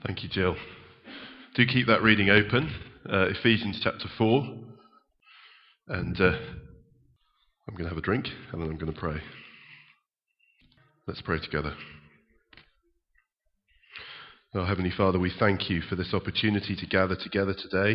Thank you, Jill. Do keep that reading open, Ephesians chapter 4. And I'm going to have a drink, and then I'm going to pray. Let's pray together. Oh, Heavenly Father, we thank you for this opportunity to gather together today.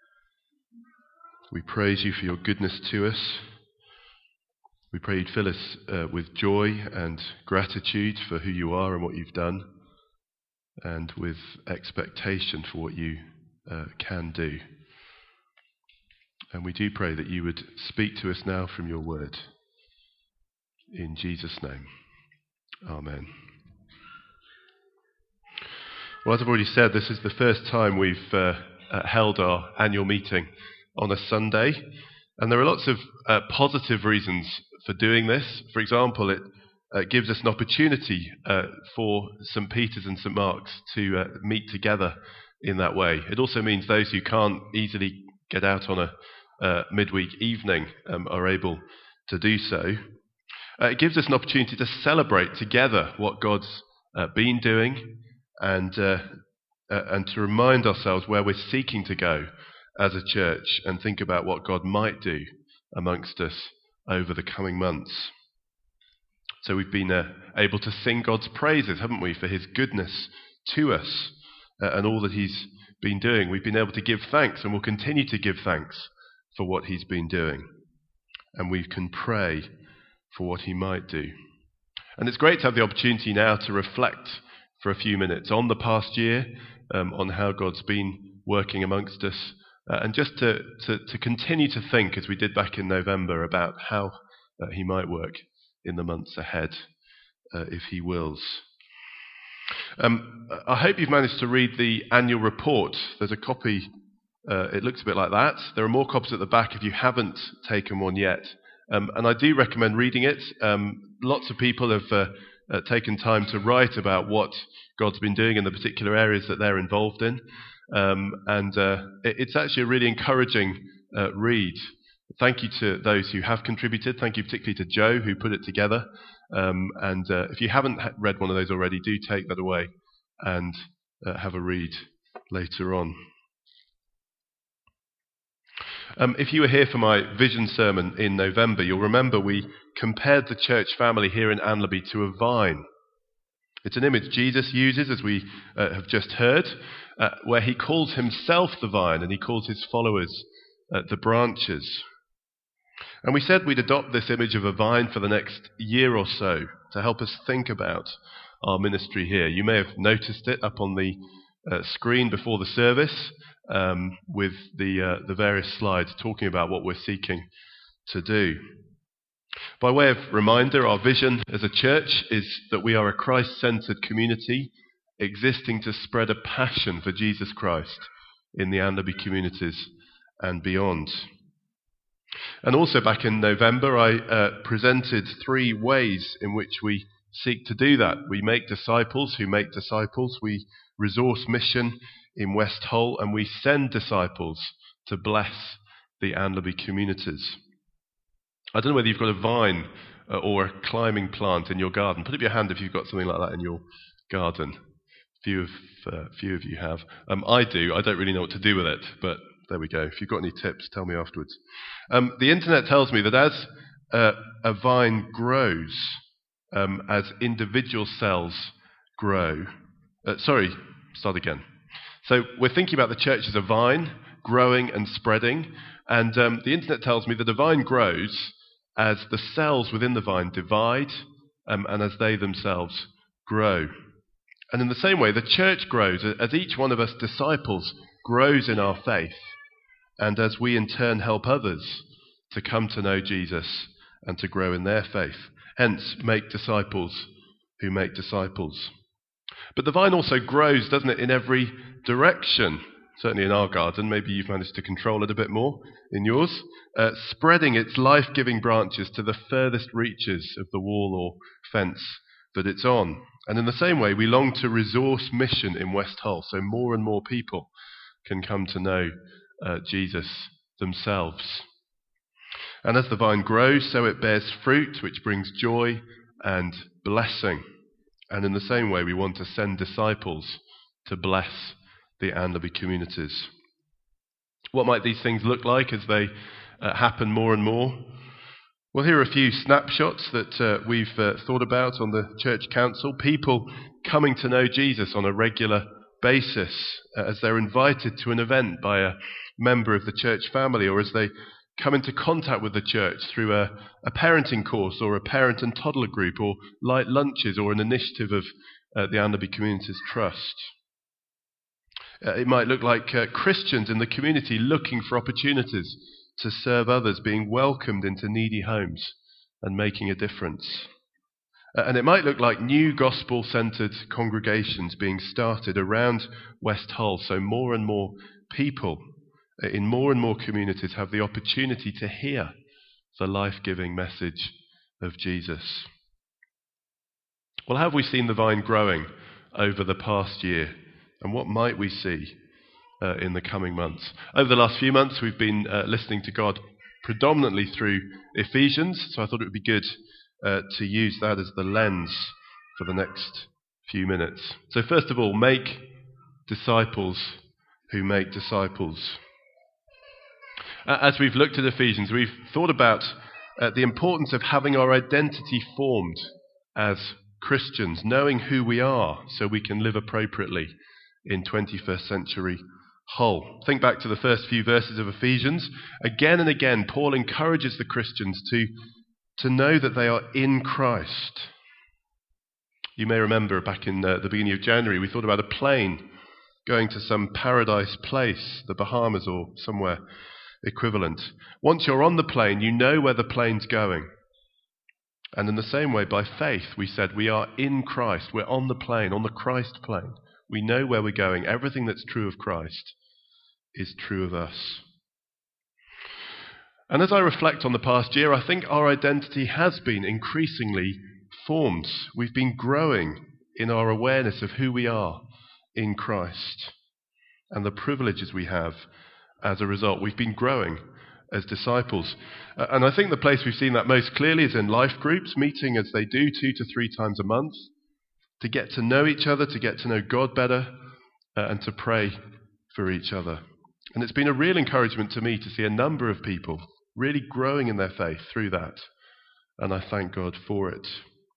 We praise you for your goodness to us. We pray you'd fill us with joy and gratitude for who you are and what you've done, and with expectation for what you can do. And we do pray that you would speak to us now from your word. In Jesus' name, amen. Well, as I've already said, this is the first time we've held our annual meeting on a Sunday, and there are lots of positive reasons for doing this. For example, it gives us an opportunity for St. Peter's and St. Mark's to meet together in that way. It also means those who can't easily get out on a midweek evening are able to do so. It gives us an opportunity to celebrate together what God's been doing, and to remind ourselves where we're seeking to go as a church, and think about what God might do amongst us over the coming months. So we've been able to sing God's praises, haven't we, for his goodness to us and all that he's been doing. We've been able to give thanks, and will continue to give thanks for what he's been doing. And we can pray for what he might do. And it's great to have the opportunity now to reflect for a few minutes on the past year, on how God's been working amongst us, and just to continue to think, as we did back in November, about how he might work in the months ahead, if he wills. I hope you've managed to read the annual report. There's a copy, it looks a bit like that. There are more copies at the back if you haven't taken one yet. And I do recommend reading it. Lots of people have taken time to write about what God's been doing in the particular areas that they're involved in. And it's actually a really encouraging read. Thank you to those who have contributed. Thank you particularly to Joe, who put it together. And if you haven't read one of those already, do take that away and have a read later on. If you were here for my vision sermon in November, you'll remember we compared the church family here in Anlaby to a vine. It's an image Jesus uses, as we have just heard, where he calls himself the vine and he calls his followers the branches. And we said we'd adopt this image of a vine for the next year or so to help us think about our ministry here. You may have noticed it up on the screen before the service, with the various slides talking about what we're seeking to do. By way of reminder, our vision as a church is that we are a Christ-centered community existing to spread a passion for Jesus Christ in the Anlaby communities and beyond. And also back in November, I presented 3 ways in which we seek to do that. We make disciples who make disciples. We resource mission in West Hull, and we send disciples to bless the Anlaby communities. I don't know whether you've got a vine or a climbing plant in your garden. Put up your hand if you've got something like that in your garden. Few of you have. I do. I don't really know what to do with it, but there we go. If you've got any tips, tell me afterwards. The internet tells me that as a vine grows, as individual cells grow... start again. So we're thinking about the church as a vine, growing and spreading, and the internet tells me that a vine grows as the cells within the vine divide, and as they themselves grow. And in the same way, the church grows as each one of us disciples grows in our faith, and as we in turn help others to come to know Jesus and to grow in their faith. Hence, make disciples who make disciples. But the vine also grows, doesn't it, in every direction. Certainly in our garden, maybe you've managed to control it a bit more in yours, spreading its life-giving branches to the furthest reaches of the wall or fence that it's on. And in the same way, we long to resource mission in West Hull, so more and more people can come to know Jesus themselves. And as the vine grows, so it bears fruit, which brings joy and blessing. And in the same way, we want to send disciples to bless the Anlaby communities. What might these things look like as they happen more and more? Well, here are a few snapshots that we've thought about on the church council. People coming to know Jesus on a regular basis as they're invited to an event by a member of the church family, or as they come into contact with the church through a parenting course or a parent and toddler group or light lunches or an initiative of the Anlaby Communities Trust. It might look like Christians in the community looking for opportunities to serve others, being welcomed into needy homes and making a difference. And it might look like new gospel-centred congregations being started around West Hull, so more and more people in more and more communities have the opportunity to hear the life-giving message of Jesus. Well, have we seen the vine growing over the past year? And what might we see in the coming months? Over the last few months, we've been listening to God predominantly through Ephesians, so I thought it would be good to use that as the lens for the next few minutes. So first of all, make disciples who make disciples. As we've looked at Ephesians, we've thought about the importance of having our identity formed as Christians, knowing who we are so we can live appropriately in 21st century Hull. Think back to the first few verses of Ephesians. Again and again, Paul encourages the Christians to know that they are in Christ. You may remember back in the beginning of January, we thought about a plane going to some paradise place, the Bahamas or somewhere equivalent. Once you're on the plane, you know where the plane's going. And in the same way, by faith, we said we are in Christ. We're on the plane, on the Christ plane. We know where we're going. Everything that's true of Christ is true of us. And as I reflect on the past year, I think our identity has been increasingly formed. We've been growing in our awareness of who we are in Christ and the privileges we have as a result. We've been growing as disciples. And I think the place we've seen that most clearly is in life groups, meeting as they do 2 to 3 times a month, to get to know each other, to get to know God better, and to pray for each other. And it's been a real encouragement to me to see a number of people really growing in their faith through that. And I thank God for it.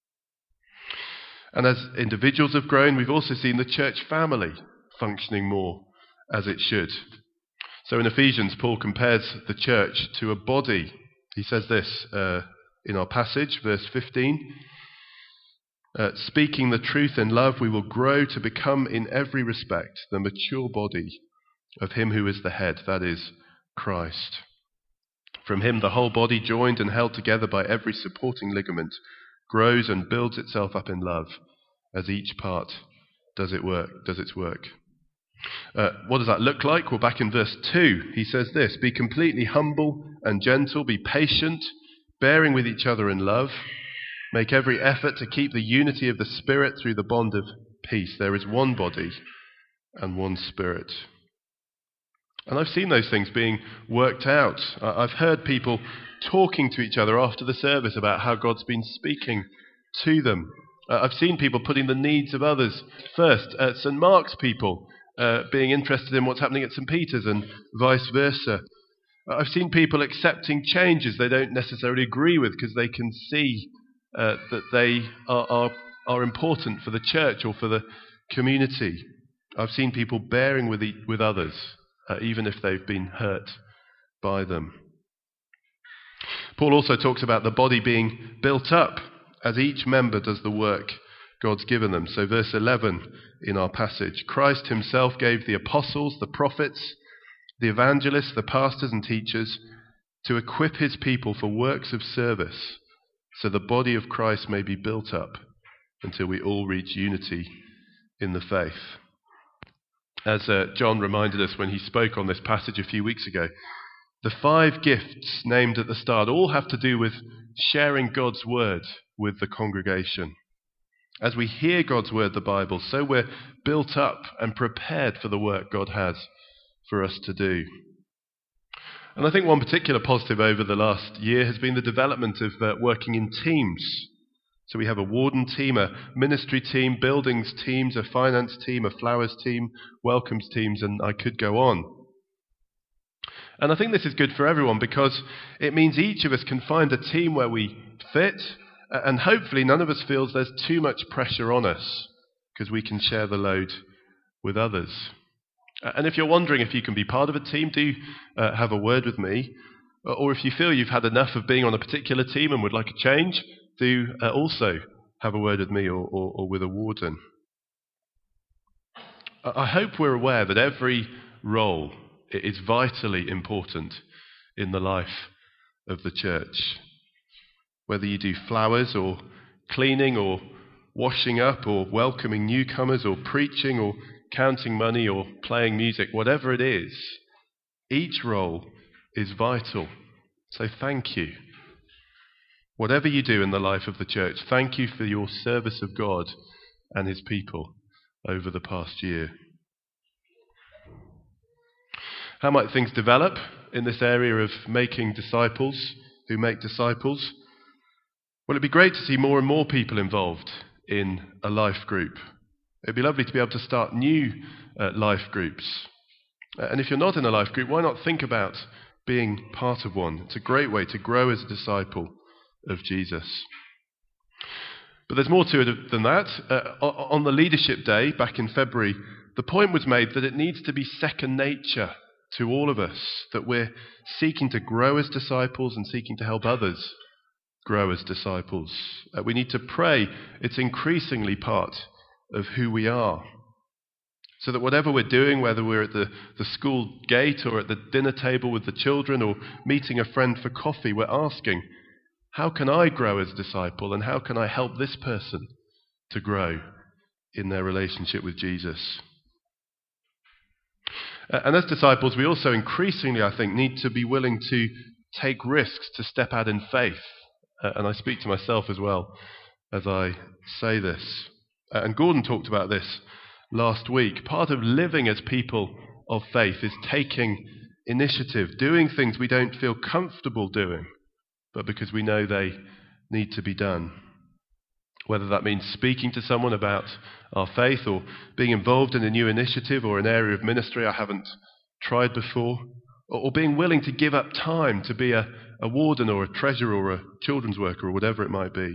And as individuals have grown, we've also seen the church family functioning more as it should. So in Ephesians, Paul compares the church to a body. He says this in our passage, verse 15. Speaking the truth in love, we will grow to become in every respect the mature body of him who is the head, that is, Christ. From him the whole body, joined and held together by every supporting ligament, grows and builds itself up in love as each part does its work. What does that look like? Well, back in verse 2, he says this: be completely humble and gentle, be patient, bearing with each other in love. Make every effort to keep the unity of the Spirit through the bond of peace. There is one body and one Spirit. And I've seen those things being worked out. I've heard people talking to each other after the service about how God's been speaking to them. I've seen people putting the needs of others first. St. Mark's people being interested in what's happening at St. Peter's and vice versa. I've seen people accepting changes they don't necessarily agree with because they can see that they are important for the church or for the community. I've seen people bearing with others, even if they've been hurt by them. Paul also talks about the body being built up as each member does the work God's given them. So verse 11 in our passage: Christ himself gave the apostles, the prophets, the evangelists, the pastors and teachers to equip his people for works of service, so the body of Christ may be built up until we all reach unity in the faith. As John reminded us when he spoke on this passage a few weeks ago, the 5 gifts named at the start all have to do with sharing God's word with the congregation. As we hear God's word, the Bible, so we're built up and prepared for the work God has for us to do. And I think one particular positive over the last year has been the development of working in teams. So we have a warden team, a ministry team, buildings teams, a finance team, a flowers team, welcomes teams, and I could go on. And I think this is good for everyone because it means each of us can find a team where we fit, and hopefully none of us feels there's too much pressure on us because we can share the load with others. And if you're wondering if you can be part of a team, do have a word with me. Or if you feel you've had enough of being on a particular team and would like a change, do also have a word with me or with a warden. I hope we're aware that every role is vitally important in the life of the church. Whether you do flowers or cleaning or washing up or welcoming newcomers or preaching or counting money or playing music, whatever it is, each role is vital. So thank you. Whatever you do in the life of the church, thank you for your service of God and his people over the past year. How might things develop in this area of making disciples who make disciples? Well, it'd be great to see more and more people involved in a life group. It'd be lovely to be able to start new life groups. And if you're not in a life group, why not think about being part of one? It's a great way to grow as a disciple of Jesus. But there's more to it than that. On the leadership day back in February, the point was made that it needs to be second nature to all of us, that we're seeking to grow as disciples and seeking to help others grow as disciples. We need to pray. It's increasingly part of who we are. So that whatever we're doing, whether we're at the school gate or at the dinner table with the children or meeting a friend for coffee, we're asking, how can I grow as a disciple and how can I help this person to grow in their relationship with Jesus? And as disciples, we also increasingly, I think, need to be willing to take risks, to step out in faith. And I speak to myself as well as I say this. And Gordon talked about this last week. Part of living as people of faith is taking initiative, doing things we don't feel comfortable doing, but because we know they need to be done. Whether that means speaking to someone about our faith or being involved in a new initiative or an area of ministry I haven't tried before, or being willing to give up time to be a warden or a treasurer or a children's worker or whatever it might be.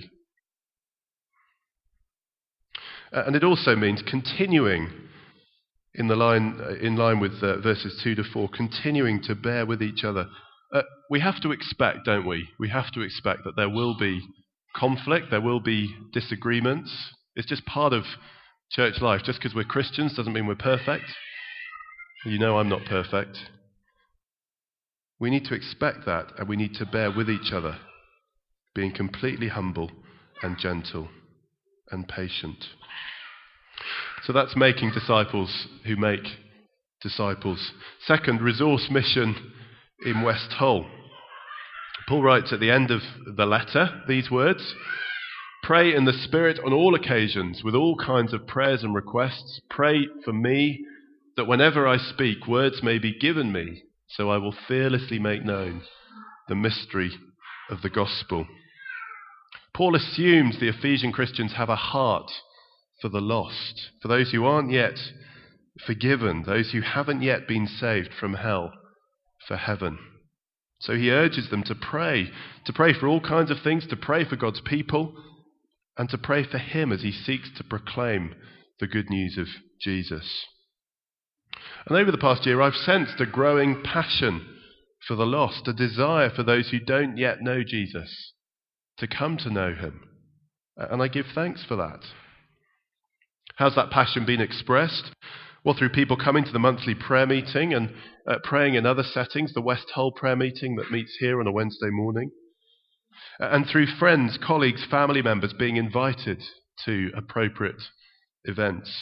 And it also means continuing in line with verses 2 to 4, continuing to bear with each other. We have to expect, don't we? We have to expect that there will be conflict, there will be disagreements. It's just part of church life. Just because we're Christians doesn't mean we're perfect. You know I'm not perfect. We need to expect that, and we need to bear with each other, being completely humble and gentle and patient. So that's making disciples who make disciples. Second, resource mission in West Hull. Paul writes at the end of the letter these words: "Pray in the Spirit on all occasions with all kinds of prayers and requests. Pray for me that whenever I speak, words may be given me, so I will fearlessly make known the mystery of the gospel." Paul assumes the Ephesian Christians have a heart for the lost, for those who aren't yet forgiven, those who haven't yet been saved from hell for heaven. So he urges them to pray for all kinds of things, to pray for God's people, and to pray for him as he seeks to proclaim the good news of Jesus. And over the past year, I've sensed a growing passion for the lost, a desire for those who don't yet know Jesus to come to know him. And I give thanks for that. How's that passion been expressed? Well, through people coming to the monthly prayer meeting and praying in other settings, the West Hull prayer meeting that meets here on a Wednesday morning. And through friends, colleagues, family members being invited to appropriate events.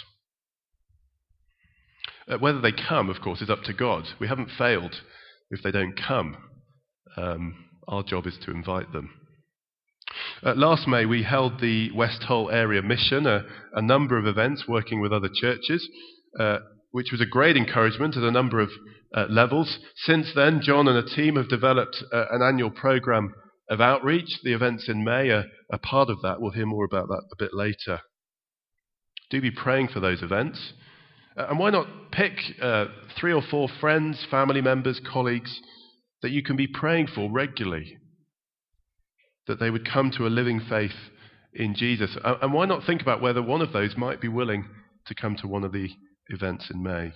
Whether they come, of course, is up to God. We haven't failed if they don't come. Our job is to invite them. Last May, we held the West Hull area mission, a number of events working with other churches, which was a great encouragement at a number of levels. Since then, John and a team have developed an annual programme of outreach. The events in May are part of that. We'll hear more about that a bit later. Do be praying for those events. And why not pick 3 or 4 friends, family members, colleagues that you can be praying for regularly, that they would come to a living faith in Jesus. And why not think about whether one of those might be willing to come to one of the events in May.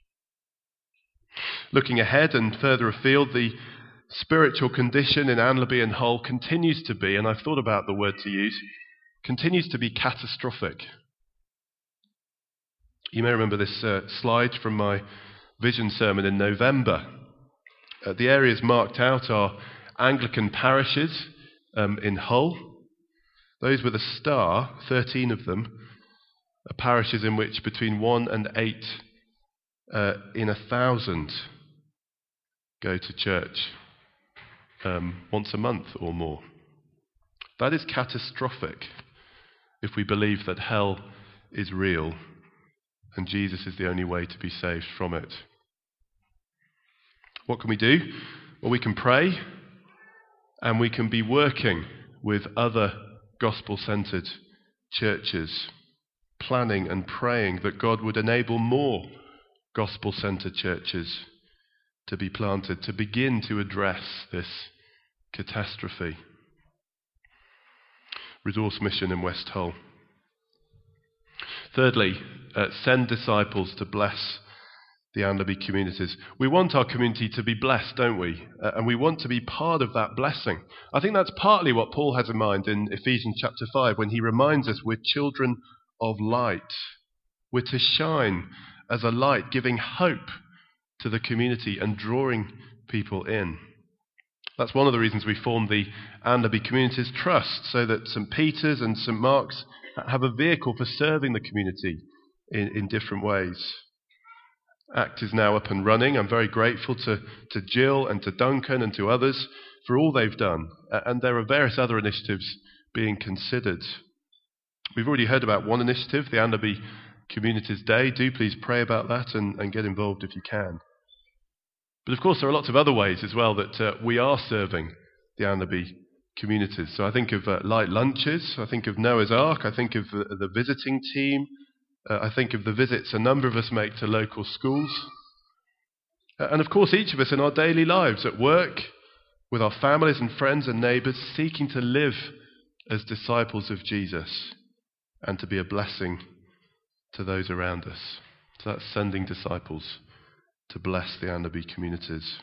Looking ahead and further afield, the spiritual condition in Anlaby and Hull continues to be, and I've thought about the word to use, continues to be catastrophic. You may remember this slide from my vision sermon in November. The areas marked out are Anglican parishes in Hull. Those with a star, 13 of them, are parishes in which between 1 and 8 in 1,000 go to church once a month or more. That is catastrophic if we believe that hell is real and Jesus is the only way to be saved from it. What can we do? Well, we can pray and we can be working with other gospel-centred churches, planning and praying that God would enable more gospel-centred churches to be planted, to begin to address this catastrophe. Resource mission in West Hull. Thirdly, send disciples to bless the Anlaby communities. We want our community to be blessed, don't we? And we want to be part of that blessing. I think that's partly what Paul has in mind in Ephesians chapter 5 when he reminds us we're children of light. We're to shine as a light, giving hope to the community and drawing people in. That's one of the reasons we formed the Anlaby Communities Trust, so that St. Peter's and St. Mark's have a vehicle for serving the community in different ways. ACT is now up and running. I'm very grateful to Jill and to Duncan and to others for all they've done. And there are various other initiatives being considered. We've already heard about one initiative, the Anlaby Communities Day. Do please pray about that and get involved if you can. But of course there are lots of other ways as well that we are serving the Anlaby communities. So I think of light lunches, I think of Noah's Ark, I think of the visiting team, I think of the visits a number of us make to local schools. And of course each of us in our daily lives, at work, with our families and friends and neighbours, seeking to live as disciples of Jesus and to be a blessing to those around us. So that's sending disciples to bless the Anlaby communities.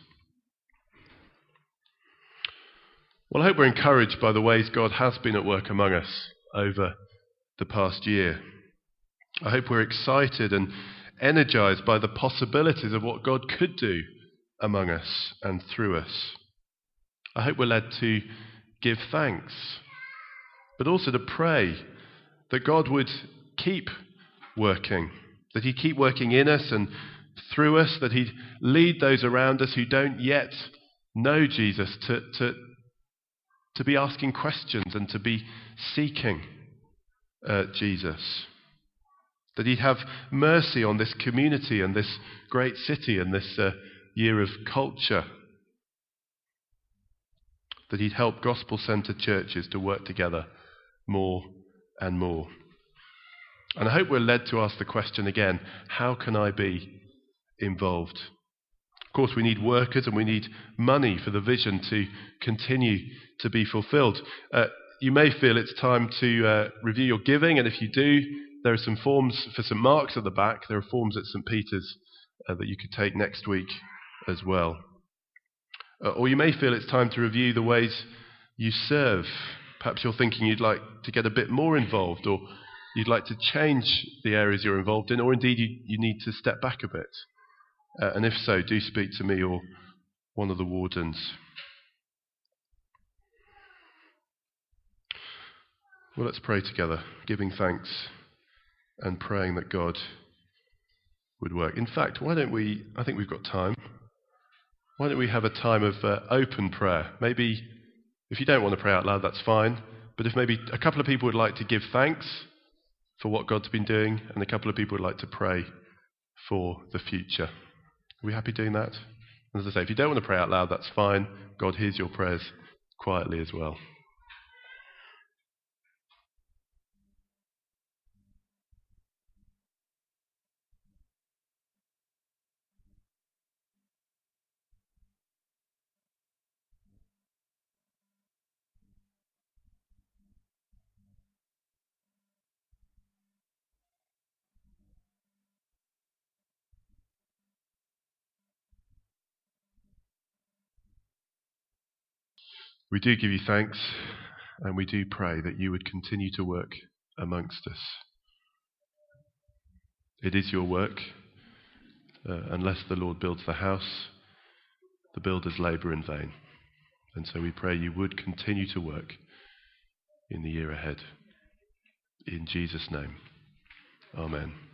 Well, I hope we're encouraged by the ways God has been at work among us over the past year. I hope we're excited and energized by the possibilities of what God could do among us and through us. I hope we're led to give thanks, but also to pray that God would keep working, that He'd keep working in us and through us, that He'd lead those around us who don't yet know Jesus to be asking questions and to be seeking Jesus. That He'd have mercy on this community and this great city and this year of culture. That He'd help gospel-centred churches to work together more and more. And I hope we're led to ask the question again, how can I be involved? Of course, we need workers and we need money for the vision to continue to be fulfilled. You may feel it's time to review your giving, and if you do, there are some forms for St. Mark's at the back. There are forms at St. Peter's that you could take next week as well. Or you may feel it's time to review the ways you serve. Perhaps you're thinking you'd like to get a bit more involved, or you'd like to change the areas you're involved in, or indeed you need to step back a bit. And if so, do speak to me or one of the wardens. Well, let's pray together, giving thanks and praying that God would work. In fact, why don't we, I think we've got time, why don't we have a time of open prayer? Maybe if you don't want to pray out loud, that's fine. But if maybe a couple of people would like to give thanks for what God's been doing, and a couple of people would like to pray for the future. Are we happy doing that? As I say, if you don't want to pray out loud, that's fine. God hears your prayers quietly as well. We do give you thanks, and we do pray that you would continue to work amongst us. It is your work. Unless the Lord builds the house, the builders labour in vain. And so we pray you would continue to work in the year ahead. In Jesus' name, amen.